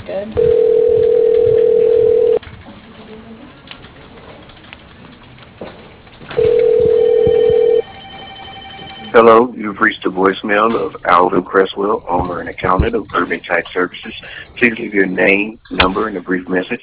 good. Hello, you've reached the voicemail of Alvin Cresswell, owner and accountant of Urban Type Services. Please leave your name, number, and a brief message,